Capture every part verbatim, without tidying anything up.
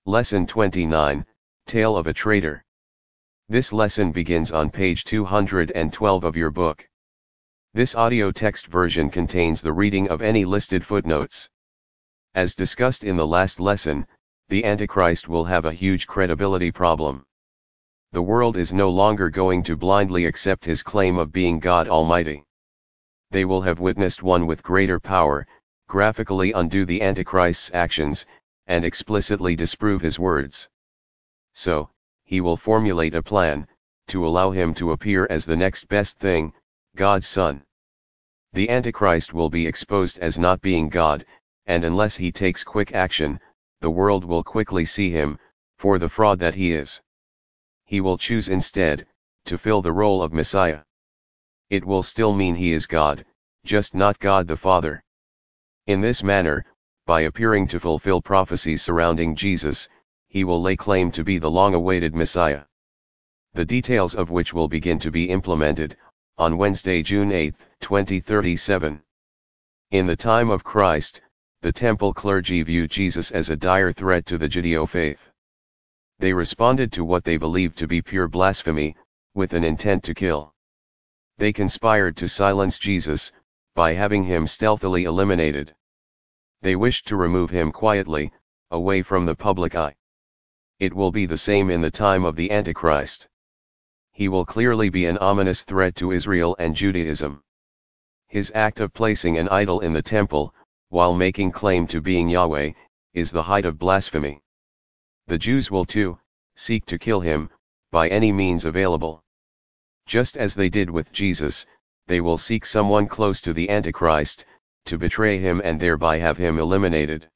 Lesson twenty-nine, Tale of a Traitor. This lesson begins on page two hundred twelve of your book. This audio text version contains the reading of any listed footnotes. As discussed in the last lesson, the Antichrist will have a huge credibility problem. The world is no longer going to blindly accept his claim of being God Almighty. They will have witnessed one with greater power, graphically undo the Antichrist's actions, and explicitly disprove his words. So, he will formulate a plan, to allow him to appear as the next best thing, God's Son. The Antichrist will be exposed as not being God, and unless he takes quick action, the world will quickly see him, for the fraud that he is. He will choose instead, to fill the role of Messiah. It will still mean he is God, just not God the Father. In this manner, by appearing to fulfill prophecies surrounding Jesus, he will lay claim to be the long-awaited Messiah. The details of which will begin to be implemented, on Wednesday, June eighth, twenty thirty-seven. In the time of Christ, the temple clergy viewed Jesus as a dire threat to the Judeo faith. They responded to what they believed to be pure blasphemy, with an intent to kill. They conspired to silence Jesus, by having him stealthily eliminated. They wished to remove him quietly, away from the public eye. It will be the same in the time of the Antichrist. He will clearly be an ominous threat to Israel and Judaism. His act of placing an idol in the temple, while making claim to being Yahweh, is the height of blasphemy. The Jews will too, seek to kill him, by any means available. Just as they did with Jesus, they will seek someone close to the Antichrist, to betray him and thereby have him eliminated.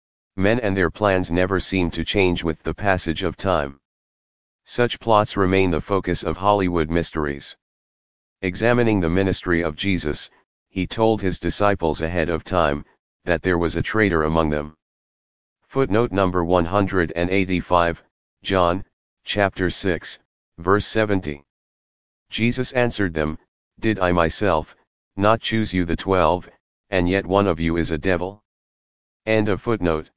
Men and their plans never seem to change with the passage of time. Such plots remain the focus of Hollywood mysteries. Examining the ministry of Jesus, he told his disciples ahead of time, that there was a traitor among them. Footnote number one hundred eighty-five, John, chapter six, verse seventy. Jesus answered them, "Did I myself, not choose you the twelve, and yet one of you is a devil?" End of footnote.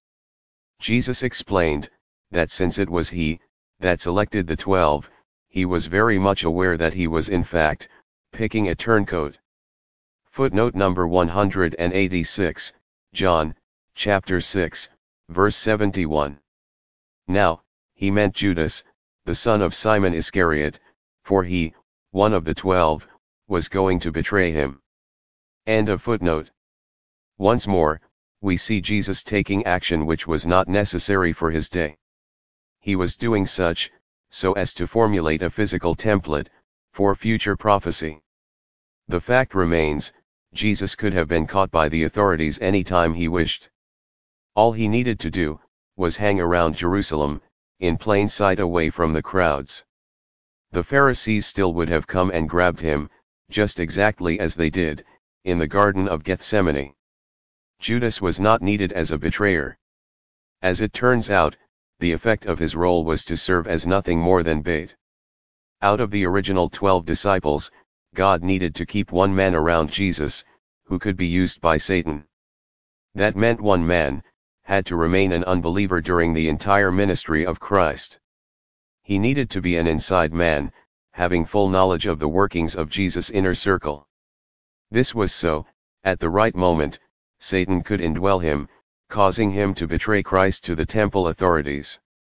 Jesus explained, that since it was he, that selected the twelve, he was very much aware that he was in fact, picking a turncoat. Footnote number one hundred eighty-six, John, chapter six, verse seventy-one. Now, he meant Judas, the son of Simon Iscariot, for he, one of the twelve, was going to betray him. End of footnote. Once more, we see Jesus taking action which was not necessary for his day. He was doing such, so as to formulate a physical template, for future prophecy. The fact remains, Jesus could have been caught by the authorities any time he wished. All he needed to do, was hang around Jerusalem, in plain sight away from the crowds. The Pharisees still would have come and grabbed him, just exactly as they did, in the Garden of Gethsemane. Judas was not needed as a betrayer. As it turns out, the effect of his role was to serve as nothing more than bait. Out of the original twelve disciples, God needed to keep one man around Jesus, who could be used by Satan. That meant one man, had to remain an unbeliever during the entire ministry of Christ. He needed to be an inside man, having full knowledge of the workings of Jesus' inner circle. This was so, at the right moment, Satan could indwell him, causing him to betray Christ to the temple authorities.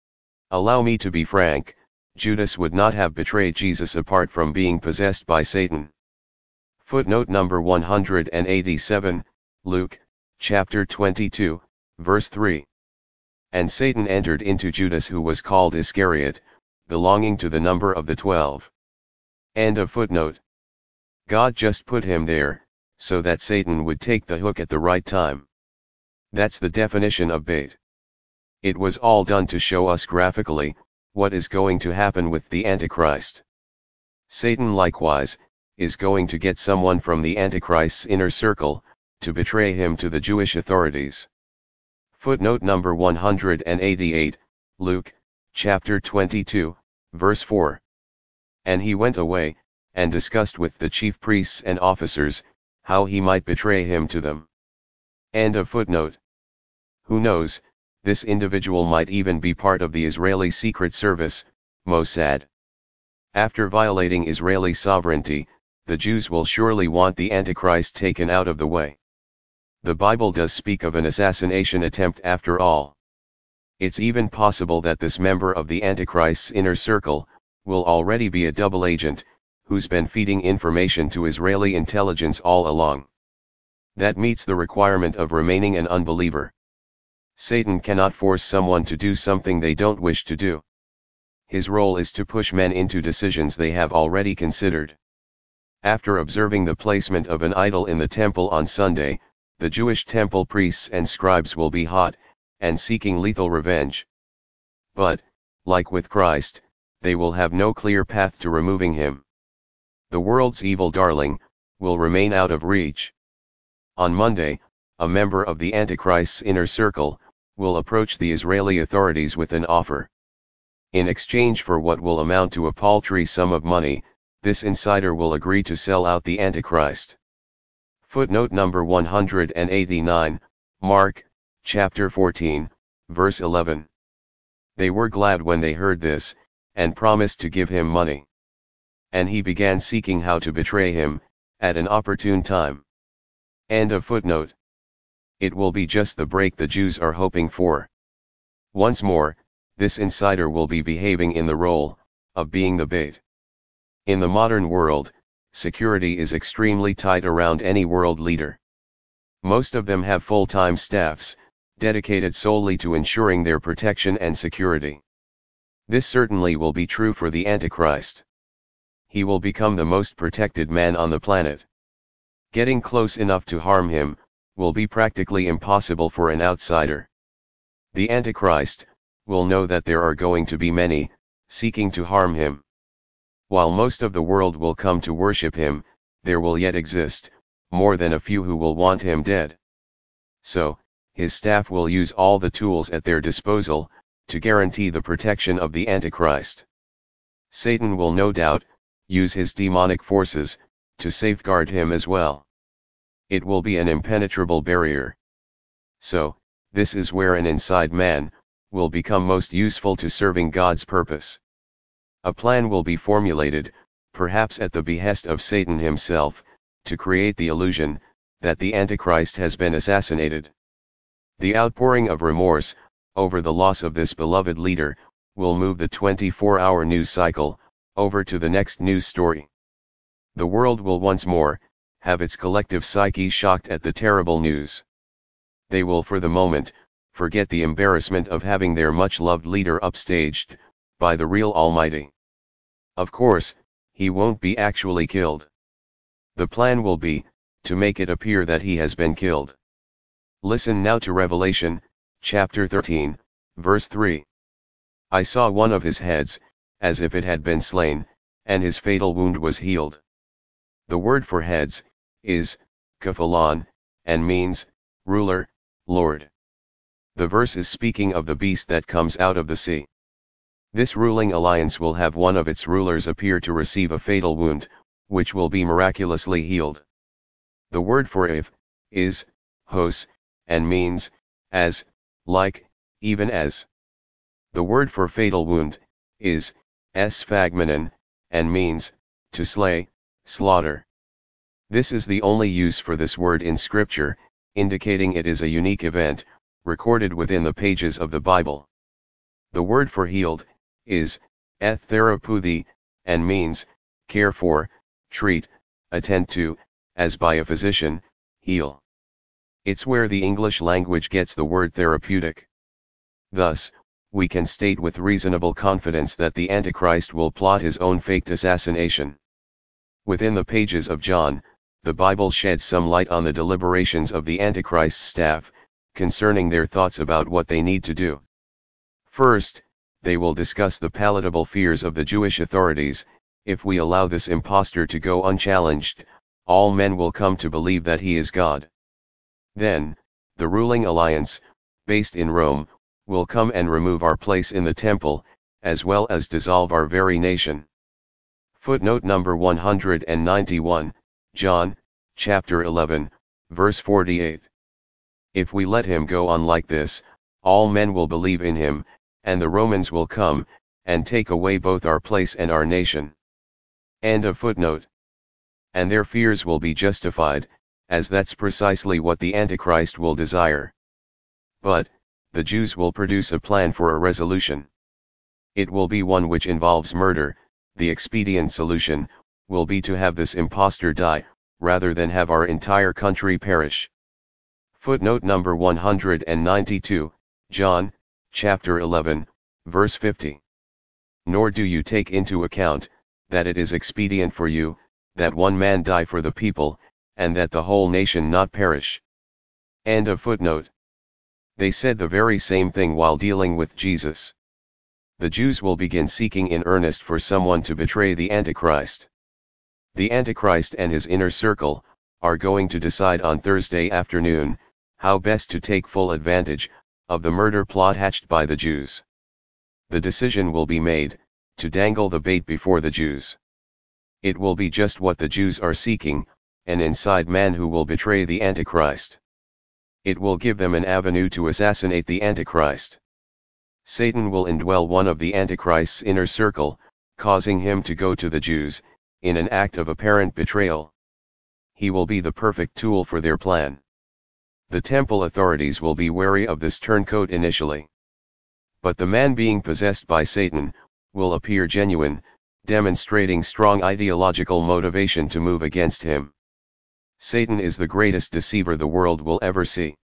Allow me to be frank, Judas would not have betrayed Jesus apart from being possessed by Satan. Footnote number one hundred eighty-seven, Luke, chapter twenty-two, verse three. And Satan entered into Judas, who was called Iscariot, belonging to the number of the twelve. End of footnote. God just put him there, so that Satan would take the hook at the right time. That's the definition of bait. It was all done to show us graphically, what is going to happen with the Antichrist. Satan likewise, is going to get someone from the Antichrist's inner circle, to betray him to the Jewish authorities. Footnote number one hundred eighty-eight, Luke, chapter twenty-two, verse four. And he went away, and discussed with the chief priests and officers, how he might betray him to them. End of footnote. Who knows, This individual might even be part of the Israeli Secret Service, Mossad. After violating Israeli sovereignty, the Jews will surely want the Antichrist taken out of the way. The Bible does speak of an assassination attempt after all. It's even possible that this member of the Antichrist's inner circle will already be a double agent, who's been feeding information to Israeli intelligence all along. That meets the requirement of remaining an unbeliever. Satan cannot force someone to do something they don't wish to do. His role is to push men into decisions they have already considered. After observing the placement of an idol in the temple on Sunday, the Jewish temple priests and scribes will be hot, and seeking lethal revenge. But, like with Christ, they will have no clear path to removing him. The world's evil darling will remain out of reach. On Monday, a member of the Antichrist's inner circle will approach the Israeli authorities with an offer. In exchange for what will amount to a paltry sum of money, this insider will agree to sell out the Antichrist. Footnote number one hundred eighty-nine, Mark, chapter fourteen, verse eleven. They were glad when they heard this, and promised to give him money. And he began seeking how to betray him, at an opportune time. End of footnote. It will be just the break the Jews are hoping for. Once more, this insider will be behaving in the role of being the bait. In the modern world, security is extremely tight around any world leader. Most of them have full-time staffs, dedicated solely to ensuring their protection and security. This certainly will be true for the Antichrist. He will become the most protected man on the planet. Getting close enough to harm him will be practically impossible for an outsider. The Antichrist will know that there are going to be many seeking to harm him. While most of the world will come to worship him, there will yet exist more than a few who will want him dead. So, his staff will use all the tools at their disposal to guarantee the protection of the Antichrist. Satan will no doubt use his demonic forces to safeguard him as well. It will be an impenetrable barrier. So, this is where an inside man will become most useful to serving God's purpose. A plan will be formulated, perhaps at the behest of Satan himself, to create the illusion that the Antichrist has been assassinated. The outpouring of remorse over the loss of this beloved leader will move the twenty-four hour news cycle over to the next news story. The world will once more have its collective psyche shocked at the terrible news. They will for the moment forget the embarrassment of having their much-loved leader upstaged by the real Almighty. Of course, he won't be actually killed. The plan will be to make it appear that he has been killed. Listen now to Revelation, chapter thirteen, verse three. I saw one of his heads, as if it had been slain, and his fatal wound was healed. The word for heads is Kephalon, and means ruler, Lord. The verse is speaking of the beast that comes out of the sea. This ruling alliance will have one of its rulers appear to receive a fatal wound, which will be miraculously healed. The word for if is hos, and means as, like, even as. The word for fatal wound is esphagmenon, and means to slay, slaughter. This is the only use for this word in Scripture, indicating it is a unique event, recorded within the pages of the Bible. The word for healed is eththeropouthi, and means care for, treat, attend to, as by a physician, heal. It's where the English language gets the word therapeutic. Thus, we can state with reasonable confidence that the Antichrist will plot his own faked assassination. Within the pages of John, the Bible sheds some light on the deliberations of the Antichrist's staff, concerning their thoughts about what they need to do. First, they will discuss the palatable fears of the Jewish authorities. If we allow this impostor to go unchallenged, all men will come to believe that he is God. Then, the ruling alliance, based in Rome, will come and remove our place in the temple, as well as dissolve our very nation. Footnote number one hundred ninety-one, John, chapter eleven, verse forty-eight. If we let him go on like this, all men will believe in him, and the Romans will come, and take away both our place and our nation. End of footnote. And their fears will be justified, as that's precisely what the Antichrist will desire. But, the Jews will produce a plan for a resolution. It will be one which involves murder. The expedient solution will be to have this impostor die, rather than have our entire country perish. Footnote number one hundred ninety-two, John, chapter eleven, verse fifty. Nor do you take into account, that it is expedient for you, that one man die for the people, and that the whole nation not perish. End of footnote. They said the very same thing while dealing with Jesus. The Jews will begin seeking in earnest for someone to betray the Antichrist. The Antichrist and his inner circle are going to decide on Thursday afternoon how best to take full advantage of the murder plot hatched by the Jews. The decision will be made to dangle the bait before the Jews. It will be just what the Jews are seeking, an inside man who will betray the Antichrist. It will give them an avenue to assassinate the Antichrist. Satan will indwell one of the Antichrist's inner circle, causing him to go to the Jews, in an act of apparent betrayal. He will be the perfect tool for their plan. The temple authorities will be wary of this turncoat initially. But the man being possessed by Satan will appear genuine, demonstrating strong ideological motivation to move against him. Satan is the greatest deceiver the world will ever see.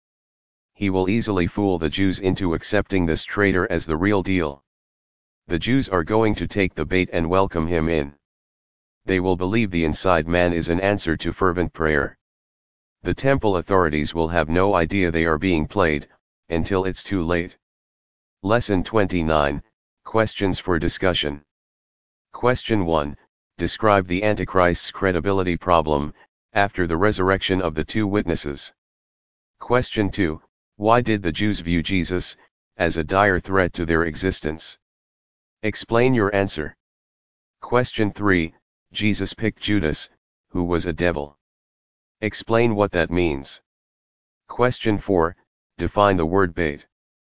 He will easily fool the Jews into accepting this traitor as the real deal. The Jews are going to take the bait and welcome him in. They will believe the inside man is an answer to fervent prayer. The temple authorities will have no idea they are being played, until it's too late. Lesson twenty-nine, Questions for discussion. Question one, describe the Antichrist's credibility problem, after the resurrection of the two witnesses. Question two, why did the Jews view Jesus as a dire threat to their existence? Explain your answer. Question three, Jesus picked Judas, who was a devil. Explain what that means. Question four, define the word bait.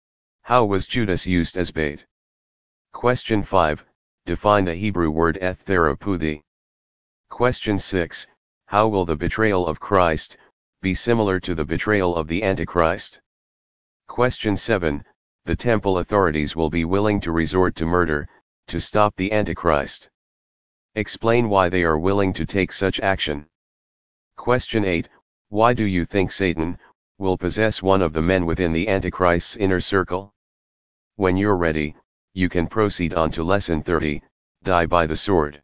How was Judas used as bait? Question five, define the Hebrew word eth-therapeuthi. Question six, how will the betrayal of Christ be similar to the betrayal of the Antichrist? Question seven, the temple authorities will be willing to resort to murder to stop the Antichrist. Explain why they are willing to take such action. Question eight, why do you think Satan will possess one of the men within the Antichrist's inner circle? When you're ready, you can proceed on to lesson thirty, Die by the Sword.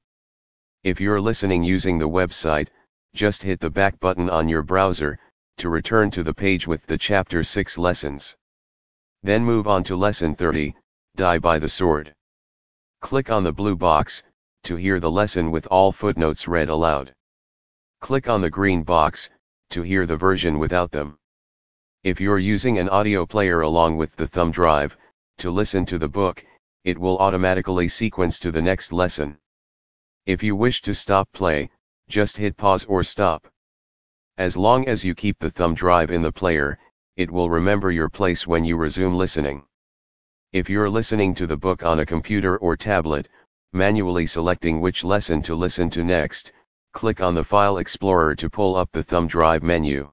If you're listening using the website, just hit the back button on your browser to return to the page with the chapter six lessons. Then move on to lesson thirty, Die by the Sword. Click on the blue box to hear the lesson with all footnotes read aloud. Click on the green box to hear the version without them. If you're using an audio player along with the thumb drive to listen to the book, it will automatically sequence to the next lesson. If you wish to stop play, just hit pause or stop. As long as you keep the thumb drive in the player, it will remember your place when you resume listening. If you're listening to the book on a computer or tablet, manually selecting which lesson to listen to next, click on the File Explorer to pull up the thumb drive menu.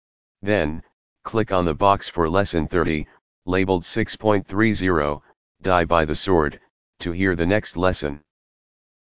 Then, click on the box for lesson thirty, labeled six point three zero, Die by the Sword, to hear the next lesson.